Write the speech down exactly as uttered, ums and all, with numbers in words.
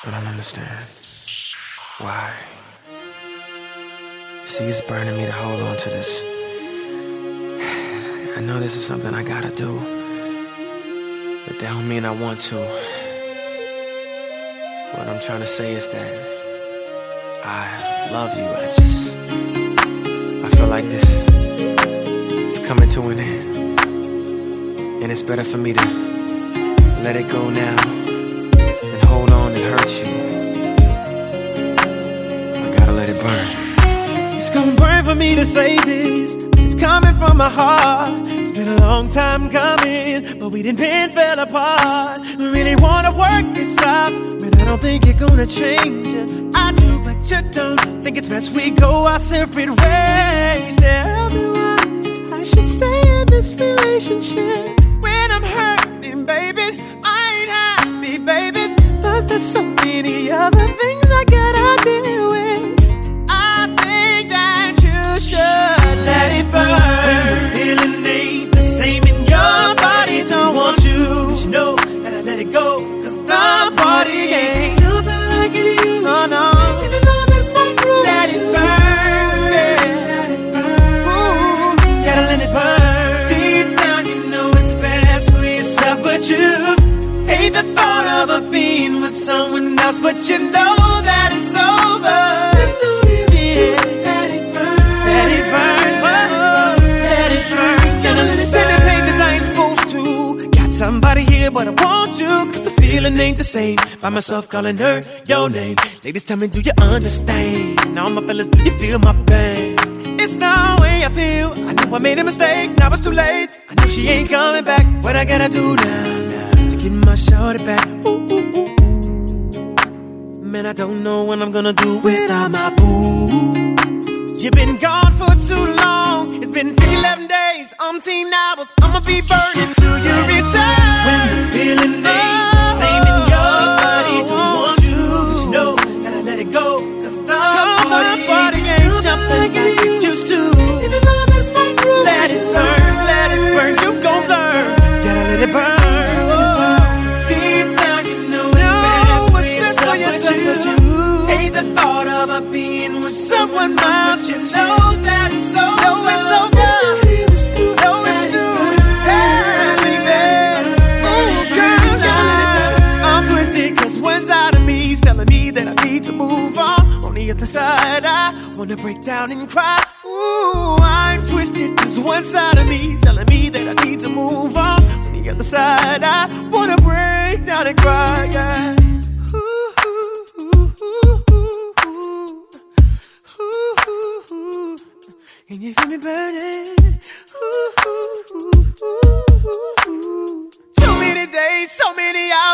but I don't understand why. See, it's burning me to hold on to this. I know this is something I gotta do, but that don't mean I want to. What I'm trying to say is that I love you. I just, I feel like this is coming to an end, and it's better for me to let it go now and hold on and hurt you. I gotta let it burn. It's gonna burn for me to say this. It's coming from my heart. It's been a long time coming, but we didn't been fell apart. We really wanna work this out, but I don't think you're gonna change it. I do, but you don't. Think it's best we go our separate ways. Tell me why I should stay in this relationship when I'm hurting, baby. I ain't happy, baby. Plus there's so many other things I gotta deal with. I think that you should let it burn. When the feeling ain't the same in your body, don't want you. But you know that I let it go, cause the body ain't jumping like it used to. Oh no, even though this might bruise, let it burn, let it burn. Ooh, gotta let it burn. Deep down you know it's best for yourself, but you hate the thought of her being with someone else, but you know that it's over. You know yeah. Let it burn, let it burn, oh, let it burn. Gotta let it burn. Sending pages I ain't supposed to. Got somebody here, but I want you, cause the feeling ain't the same. Find myself calling her your name. Ladies, tell me, do you understand? Now my fellas, do you feel my pain? It's the way I feel. I know I made a mistake, now it's too late. I know she ain't coming back. What I gotta do now, now to get my shorty back? Ooh, ooh, ooh, ooh. Man, I don't know what I'm gonna do without my boo. You've been gone for too long. It's been eleven days, umpteen hours. I'ma be burning till you return. When the feeling ain't the same in your body, don't want you. Cause you know that I let it go. Cause the body, body ain't jumping like you used to. Even though this might bruise, let it burn, let it burn. You gon' learn. Gotta let it burn. Deep down you know it's best for yourself, but you hate the thought of her being with someone else. You know that it's over. Know it's over. Know it's through. Hey, baby. Ooh, girl, now I'm twisted, cause one side of me's telling me that I need to move on. On the other side, I wanna break down and cry. Ooh, I'm twisted, cause one side of me telling me that I need to move on. On the other side, I wanna break down and cry, yeah. Can you feel me burning? Ooh, ooh, ooh, ooh, ooh. So many days, so many hours.